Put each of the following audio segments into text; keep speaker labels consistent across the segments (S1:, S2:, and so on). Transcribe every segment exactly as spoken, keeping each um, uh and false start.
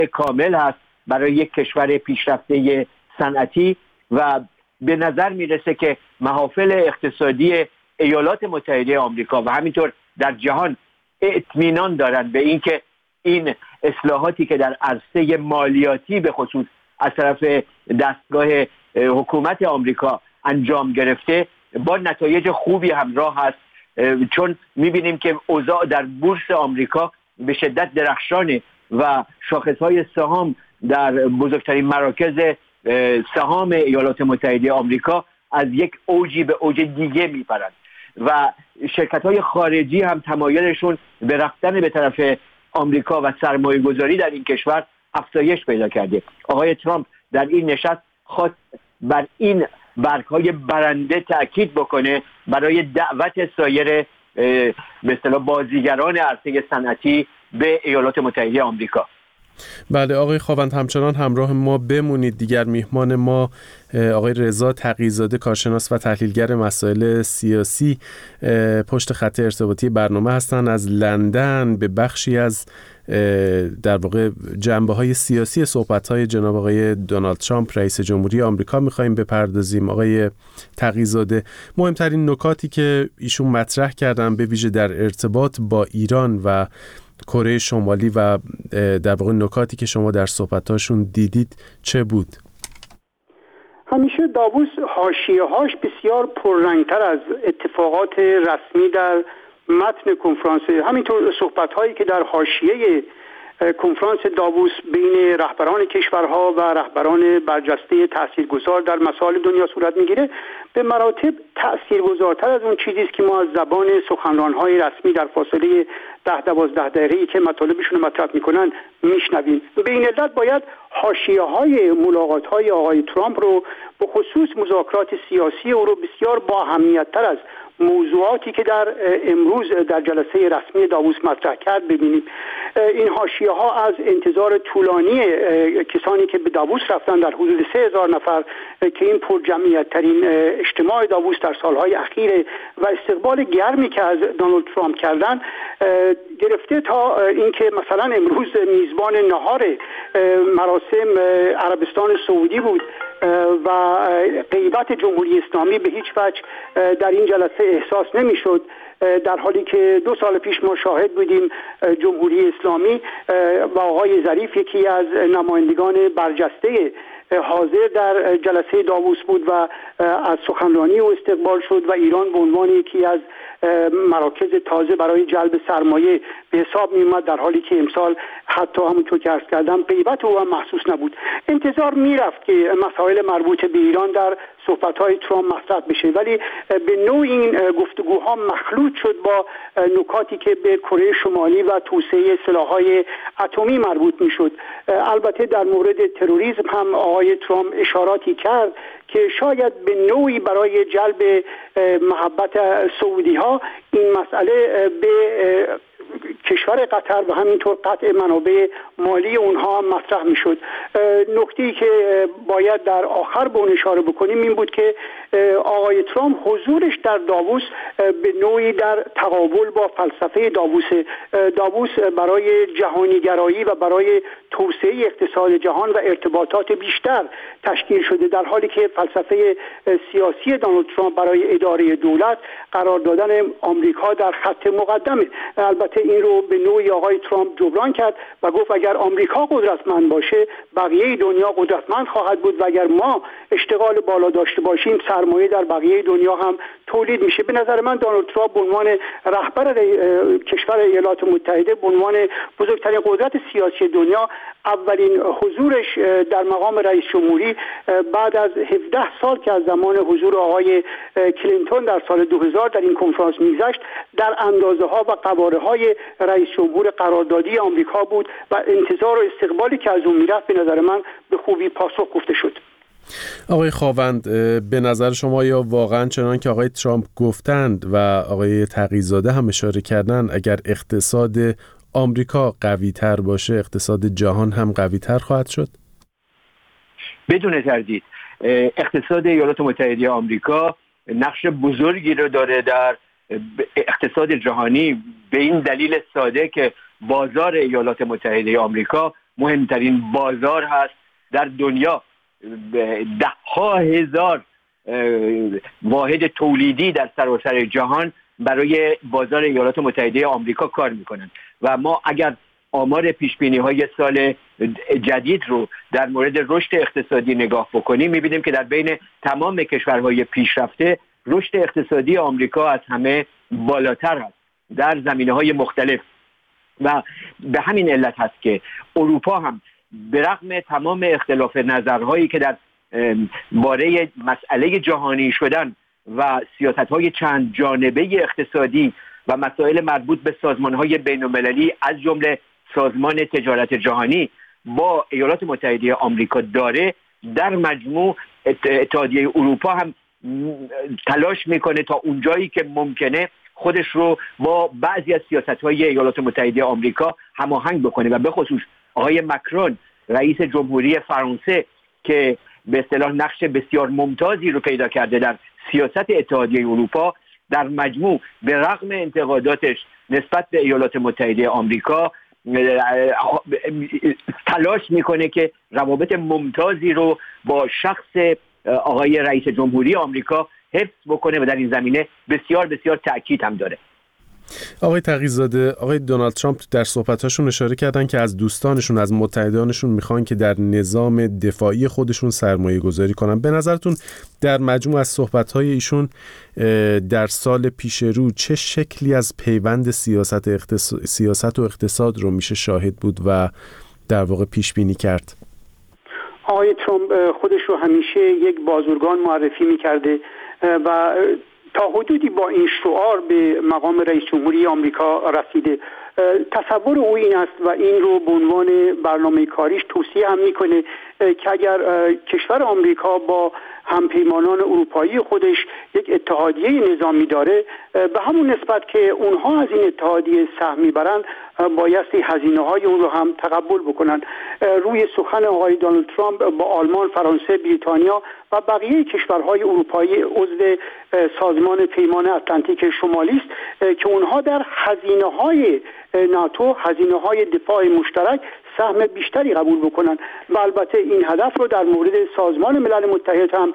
S1: کامل هست برای یک کشور پیشرفته صنعتی و به نظر میرسه که محافل اقتصادی ایالات متحده آمریکا و همینطور در جهان اطمینان دارن به اینکه این اصلاحاتی که در عرصه مالیاتی به خصوص از طرف دستگاه حکومت آمریکا انجام گرفته با نتایج خوبی همراه هست، چون میبینیم که اوضاع در بورس آمریکا به شدت درخشانه و شاخصهای سهام در بزرگترین مراکز سهام ایالات متحده آمریکا از یک اوجی به اوج دیگه میپرند و شرکت‌های خارجی هم تمایلشون به رفتن به طرف آمریکا و سرمایه گذاری در این کشور افزایش پیدا کرده. آقای ترامپ در این نشست خواست بر این برگ‌های برنده تأکید بکنه برای دعوت سایر به اصطلاح بازیگران عرصه صنعتی به ایالات متحده آمریکا.
S2: بله آقای خاوند، همچنان همراه ما بمونید. دیگر میهمان ما آقای رضا تقی‌زاده، کارشناس و تحلیلگر مسائل سیاسی، پشت خط ارتباطی برنامه هستند. از لندن به بخشی از در واقع جنبه‌های سیاسی صحبت‌های جناب آقای دونالد ترامپ رئیس جمهوری آمریکا می‌خوایم بپردازیم. آقای تقی‌زاده، مهمترین نکاتی که ایشون مطرح کردن به ویژه در ارتباط با ایران و کره شمالی و در واقع نکاتی که شما در صحبتاشون دیدید چه بود؟
S3: همیشه داووس حاشیه‌هاش بسیار پررنگتر از اتفاقات رسمی در متن کنفرانس، همینطور صحبت‌هایی که در حاشیه کنفرانس داووس بین رهبران کشورها و رهبران برجسته تاثیرگذار در مسائل دنیا صورت میگیره به مراتب تاثیرگذارتر از اون چیزی است که ما از زبان سخنران‌های رسمی در فاصله ده دوازده دقیقه‌ای که مطالبشون رو مطرح میکنن میشنویم. به این علت باید حاشیه‌های ملاقات‌های آقای ترامپ رو به خصوص مذاکرات سیاسی او رو بسیار با اهمیت‌تر از موضوعاتی که در امروز در جلسه رسمی داووس مطرح کرد ببینیم. این حاشیه‌ها از انتظار طولانی کسانی که به داووس رفتن در حدود سه هزار نفر که این پرجمعیت ترین اجتماع داووس در سالهای اخیر و استقبال گرمی که از دونالد ترامپ کردن گرفته تا اینکه مثلا امروز میزبان نهار مراسم عربستان سعودی بود و غیبت جمهوری اسلامی به هیچ وجه در این جلسه احساس نمیشد، در حالی که دو سال پیش ما شاهد بودیم جمهوری اسلامی و آقای ظریف یکی از نمایندگان برجسته حاضر در جلسه داووس بود و از سخنرانی او استقبال شد و ایران به عنوان یکی از مراکز تازه برای جلب سرمایه به حساب می اومد، در حالی که امسال حتی همونطور که عرض کردم غیبت او هم محسوس نبود. انتظار می رفت که مسائل مربوط به ایران در صحبت‌های ترامپ مطرح بشه، ولی به نوع این گفتگوها مخلوط شد با نکاتی که به کره شمالی و توسعه سلاح‌های اتمی مربوط می‌شد. البته در مورد تروریسم هم آقای ترامپ اشاراتی کرد که شاید به نوعی برای جلب محبت سعودی‌ها این مسئله به کشور قطر و همینطور قطع منابع مالی اونها هم مطرح میشد. نکته‌ای که باید در آخر به اون اشاره بکنیم این بود که آقای ترامپ حضورش در داووس به نوعی در تقابل با فلسفه داووس داووس برای جهانیگرایی و برای توسعه اقتصاد جهان و ارتباطات بیشتر تشکیل شده، در حالی که فلسفه سیاسی دونالد ترامپ برای اداره دولت قرار دادن آمریکا در خط مقدمه. البته این رو به نوعی آقای ترامپ جبران کرد و گفت اگر آمریکا قدرتمند باشه بقیه دنیا قدرتمند خواهد بود و اگر ما اشتغال بالا داشته باشیم سرمایه در بقیه دنیا هم تولید میشه. به نظر من دونالد ترامپ به عنوان رهبر کشور ایالات متحده به عنوان بزرگترین قدرت سیاسی دنیا اولین حضورش در مقام رئیس جمهوری بعد از هفده سال که از زمان حضور آقای کلینتون در سال دو هزار در این کنفرانس میگذشت در اندازه ها و قواره های رئیس جمهور قراردادی آمریکا بود و انتظار و استقبالی که از اون میرفت به نظر من به خوبی پاسخ گفته شد.
S2: آقای خاوند، به نظر شما یا واقعا چنان که آقای ترامپ گفتند و آقای تقی‌زاده هم اشاره کردن اگر اقتصاد آمریکا قوی تر باشه اقتصاد جهان هم قوی تر خواهد شد؟
S1: بدون تردید اقتصاد ایالات متحده آمریکا نقش بزرگی رو داره در اقتصاد جهانی، به این دلیل ساده که بازار ایالات متحده آمریکا مهمترین بازار هست در دنیا. ده ها هزار واحد تولیدی در سراسر جهان برای بازار ایالات متحده آمریکا کار میکنن و ما اگر آمار پیشبینی های سال جدید رو در مورد رشد اقتصادی نگاه بکنیم میبینیم که در بین تمام کشورهای پیشرفته رشد اقتصادی آمریکا از همه بالاتر هست در زمینه‌های مختلف و به همین علت هست که اروپا هم به رغم تمام اختلاف نظرهایی که در باره مسئله جهانی شدن و سیاست‌های چند جانبه اقتصادی و مسائل مربوط به سازمان‌های بین‌المللی از جمله سازمان تجارت جهانی با ایالات متحده آمریکا داره، در مجموع اتحادیه اروپا هم تلاش میکنه تا اونجایی که ممکنه خودش رو با بعضی از سیاست‌های ایالات متحده آمریکا هماهنگ بکنه و به خصوص آقای مکرون رئیس جمهوری فرانسه که به اصطلاح نقش بسیار ممتازی رو پیدا کرده در سیاست اتحادیه اروپا، در مجموع به رغم انتقاداتش نسبت به ایالات متحده آمریکا تلاش میکنه که روابط ممتازی رو با شخص آقای رئیس جمهوری آمریکا حفظ بکنه و در این زمینه بسیار بسیار تأکید هم داره.
S2: آقای تقی‌زاده، آقای دونالد ترامپ در صحبتاشون اشاره کردن که از دوستانشون، از متحدانشون میخوان که در نظام دفاعی خودشون سرمایه گذاری کنن. به نظرتون در مجموع از صحبتهای ایشون در سال پیش رو چه شکلی از پیوند سیاست, اقتص... سیاست و اقتصاد رو میشه شاهد بود و در واقع پیش بینی کرد؟
S3: آقای ترامپ خودش رو همیشه یک بازرگان معرفی میکرده و تا حدودی با این شعار به مقام رئیس جمهوری آمریکا رسیده. تصور او این است و این رو به عنوان برنامه کاریش توصیه هم میکنه که اگر کشور آمریکا با همپیمانان اروپایی خودش یک اتحادیه نظامی داره، به همون نسبت که اونها از این اتحادیه سهم میبرن بایستی هزینه های اون رو هم تقبل بکنن. روی سخن آقای دونالد ترامپ با آلمان، فرانسه، بریتانیا و بقیه کشورهای اروپایی عضو سازمان پیمان اتلانتیک شمالی است که اونها در هزینه های ناتو، هزینه های دفاع مشترک سهم بیشتری قبول بکنن و البته این هدف رو در مورد سازمان ملل متحد هم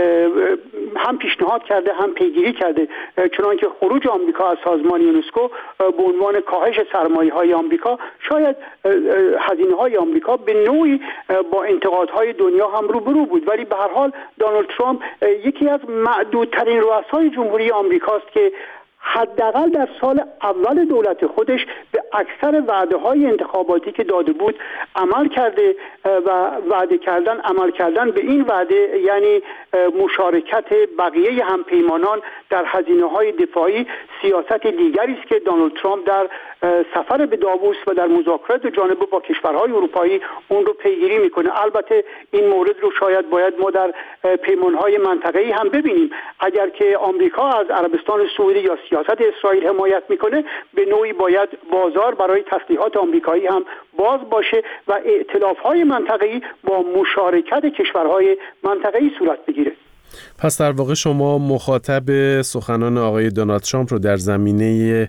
S3: هم پیشنهاد کرده هم پیگیری کرده، چنانکه خروج آمریکا از سازمان یونسکو به عنوان کاهش سرمایه‌های آمریکا شاید هزینه های آمریکا به نوعی با انتقادهای دنیا هم روبرو بود، ولی به هر حال دونالد ترامپ یکی از معدودترین رؤسای جمهوری آمریکاست که حداقل در سال اول دولت خودش به اکثر وعده‌های انتخاباتی که داده بود عمل کرده و وعده کردن عمل کردن به این وعده یعنی مشارکت بقیه همپیمانان در هزینه‌های دفاعی سیاست دیگری است که دونالد ترامپ در سفر به داووس و در مذاکرات جانبه با کشورهای اروپایی اون رو پیگیری میکنه. البته این مورد رو شاید باید ما در پیمان‌های منطقه‌ای هم ببینیم. اگر که آمریکا از عربستان سعودی یا سیاست اسرائیل حمایت میکنه، به نوعی باید بازار برای تسلیحات آمریکایی هم باز باشه و ائتلاف‌های منطقه‌ای با مشارکت کشورهای منطقه‌ای صورت بگیره.
S2: پس در واقع شما مخاطب سخنان آقای دونالد ترامپ رو در زمینه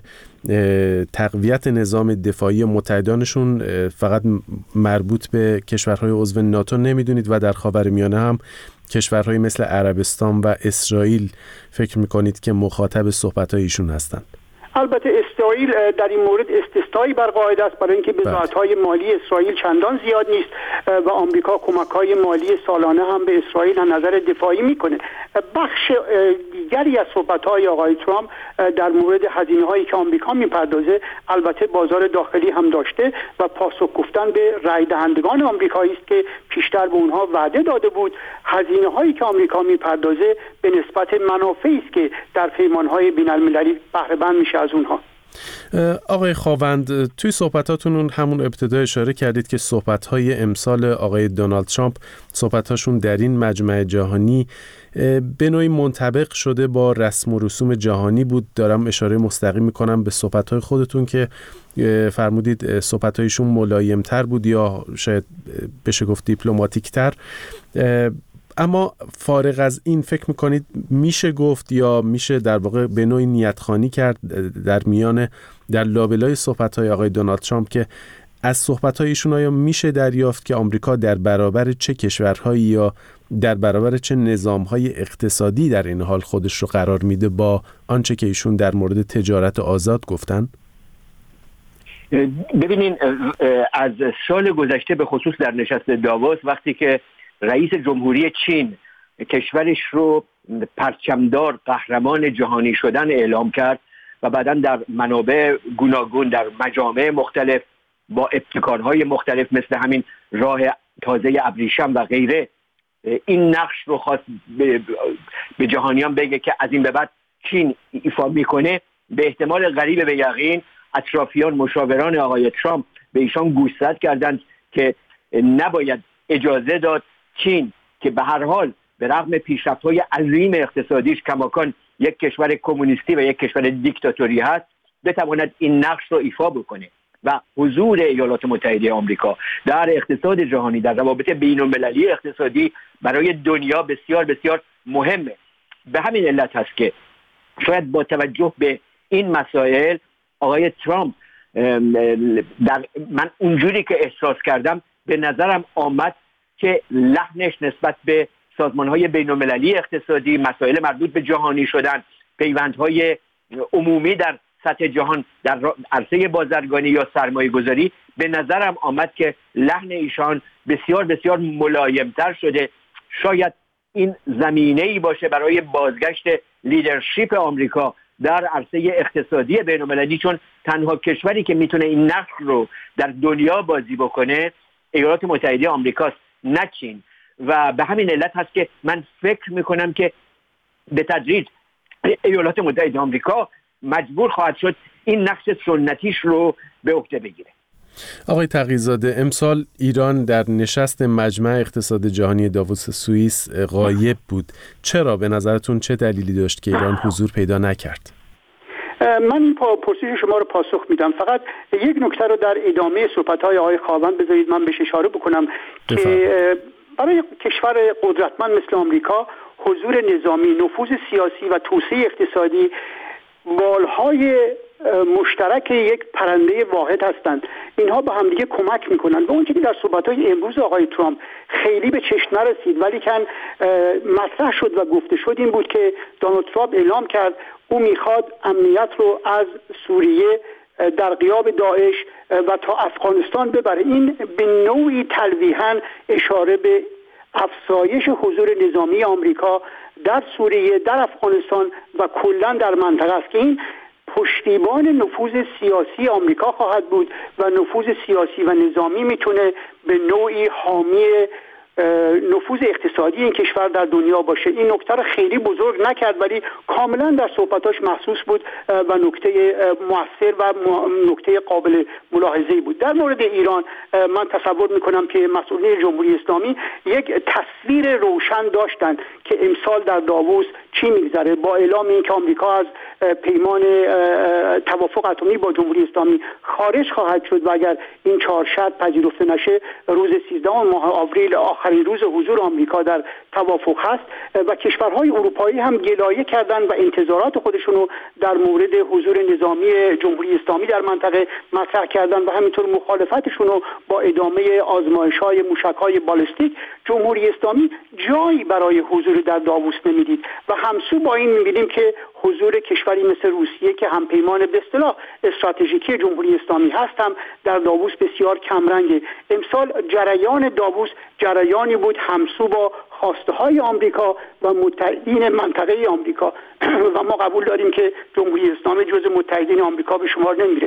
S2: تقویت نظام دفاعی متحدانشون فقط مربوط به کشورهای عضو ناتو نمیدونید و در خاورمیانه هم کشورهای مثل عربستان و اسرائیل فکر میکنید که مخاطب صحبت‌های ایشون هستند؟
S3: البته اسرائیل در این مورد استثنایی بر قاعده است، برای اینکه بضاعت‌های مالی اسرائیل چندان زیاد نیست و آمریکا کمک‌های مالی سالانه هم به اسرائیل از نظر دفاعی میکنه. بخش دیگری از صحبت‌های آقای ترامپ در مورد هزینه‌هایی که آمریکا میپردازه البته بازار داخلی هم داشته و پاسخ گفتن به رای دهندگان آمریکایی است که پیشتر به اونها وعده داده بود. هزینه‌هایی که آمریکا میپردازه به نسبت منافعی است که در پیمان‌های بین‌المللی بهره مند میشه از اونها.
S2: آقای خاوند، توی صحبتاتون همون ابتدا اشاره کردید که صحبت‌های امسال آقای دونالد ترامپ صحبت‌هاشون در این مجمع جهانی به نوعی منطبق شده با رسم و رسوم جهانی بود. دارم اشاره مستقیم میکنم به صحبت‌های خودتون که فرمودید صحبت‌هایشون ملایم‌تر بود یا شاید بشه گفت دیپلماتیک‌تر. اما فارغ از این فکر میکنید میشه گفت یا میشه در واقع به نوعی نیتخوانی کرد در میان در لابلای صحبت‌های آقای دونالد ترامپ که از صحبت‌های ایشون آیا میشه دریافت که آمریکا در برابر چه کشورهایی یا در برابر چه نظام‌های اقتصادی در این حال خودش رو قرار میده با آنچه که ایشون در مورد تجارت آزاد گفتن؟
S1: ببینین، از سال گذشته به خصوص در نشست داووس وقتی که رئیس جمهوری چین کشورش رو پرچمدار قهرمان جهانی شدن اعلام کرد و بعداً در منابع گوناگون در مجامع مختلف با ابتکارهای مختلف مثل همین راه تازه ابریشم و غیره این نقش رو خواست به جهانیان بگه که از این به بعد چین ایفا میکنه، به احتمال قریب به یقین اطرافیان مشاوران آقای ترامپ به ایشان گوشزد کردند که نباید اجازه داد چین که به هر حال به رغم پیشرفت‌های عظیم اقتصادیش کماکان یک کشور کمونیستی و یک کشور دیکتاتوری هست بتواند این نقش رو ایفا بکنه و حضور ایالات متحده آمریکا در اقتصاد جهانی، در روابط بین‌المللی اقتصادی برای دنیا بسیار بسیار مهمه. به همین علت هست که شاید با توجه به این مسائل آقای ترامپ در من اونجوری که احساس کردم به نظرم آمد که لحنش نسبت به سازمان‌های بین‌المللی اقتصادی، مسائل مربوط به جهانی شدن، پیوندهای عمومی در سطح جهان در عرصه بازرگانی یا سرمایه گذاری، به نظرم آمد که لحن ایشان بسیار بسیار ملایمتر شده. شاید این زمینه‌ای باشه برای بازگشت لیدرشپ آمریکا در عرصه اقتصادی بین‌المللی، چون تنها کشوری که میتونه این نقش رو در دنیا بازی بکنه ایالات متحده آمریکاست، نه چین. و به همین علت هست که من فکر میکنم که به تدریج ایالات متحده آمریکا مجبور خواهد شد این نقش سنتیش رو به عهده بگیره.
S2: آقای تقی‌زاده، امسال ایران در نشست مجمع اقتصاد جهانی داووس سوئیس غایب بود. چرا به نظرتون چه دلیلی داشت که ایران حضور پیدا نکرد؟
S3: من این پرسش شما رو پاسخ میدم. فقط یک نکته رو در ادامه صحبت‌های آقای خاوند بذارید من بهش اشاره بکنم که برای کشور قدرتمند مثل آمریکا حضور نظامی، نفوذ سیاسی و توسعه اقتصادی بالهای مشترک یک پرنده واحد هستند. اینها به همدیگه کمک میکنن. و اون چیزی که در صحبت‌های امروز آقای ترامپ خیلی به چشم نرسید ولی کن مطرح شد و گفته شد این بود که دونالد ترامپ اعلام کرد او میخواد امنیت رو از سوریه در غیاب داعش و تا افغانستان ببره. این به نوعی تلویحاً اشاره به افزایش حضور نظامی آمریکا در سوریه، در افغانستان و کلاً در منطقه است که این پشتیبان نفوذ سیاسی آمریکا خواهد بود و نفوذ سیاسی و نظامی میتونه به نوعی حامی نفوذ اقتصادی این کشور در دنیا باشه. این نکته رو خیلی بزرگ نکرد ولی کاملا در صحبتاش محسوس بود و نکته مؤثر و نکته قابل ملاحظه‌ای بود. در مورد ایران من تصور میکنم که مسئولین جمهوری اسلامی یک تصویر روشن داشتند که امسال در داووس چی میگذره با اعلام اینکه آمریکا از پیمان توافق اتمی با جمهوری اسلامی خارج خواهد شد و اگر این چهار شرط پذیرفته نشه روز سیزدهم ماه آوریل آخرین روز حضور آمریکا در توافق هست و کشورهای اروپایی هم گلایه کردن و انتظارات خودشونو در مورد حضور نظامی جمهوری اسلامی در منطقه مطرح کردن و همینطور مخالفتشونو با ادامه آزمایش‌های موشک‌های بالستیک. جمهوری اسلامی جایی برای حضور در داووس نمیدید و همسو با این می‌بینیم که حضور کشوری مثل روسیه که هم پیمان به اصطلاح استراتژیکی جمهوری اسلامی هست هم در داووس بسیار کمرنگه. امسال جریان داووس جریانی بود همسو با خواسته‌های آمریکا و متحدین منطقه آمریکا و ما قبول داریم که جمهوری اسلامی جزو متحدین آمریکا به شمار نمیره.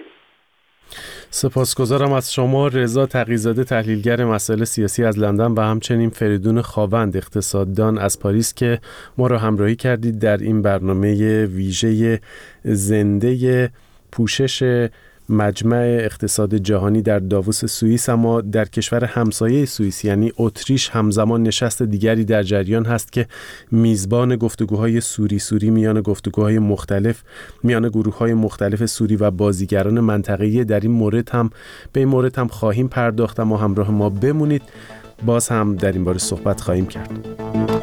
S2: سپاسگزارم از شما رضا تقی‌زاده، تحلیلگر مسائل سیاسی از لندن و همچنین فریدون خاوند، اقتصاددان از پاریس که ما را همراهی کردید در این برنامه ویژه زنده پوشش مجمع اقتصاد جهانی در داووس سوئیس. اما در کشور همسایه سوئیس یعنی اتریش همزمان نشست دیگری در جریان هست که میزبان گفتگوهای سوری سوری میان گفتگوهای مختلف میان گروه‌های مختلف سوری و بازیگران منطقه‌ای. در این مورد هم به این مورد هم خواهیم پرداخت، اما همراه ما بمونید، باز هم در این باره صحبت خواهیم کرد.